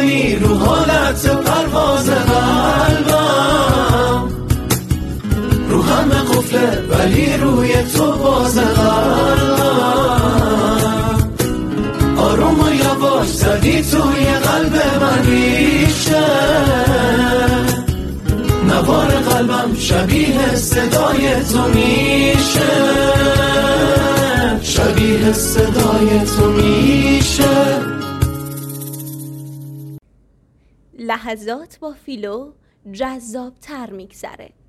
میمونی رو حالت پرواز قلبم، رو همه قفله ولی روی تو باز قلبم. آروم و یواش زدی توی قلب من ریشه، نوار قلبم شبیه صدای تو میشه، شبیه صدای تو میشه. لحظات با فیلو جذاب تر میگذره.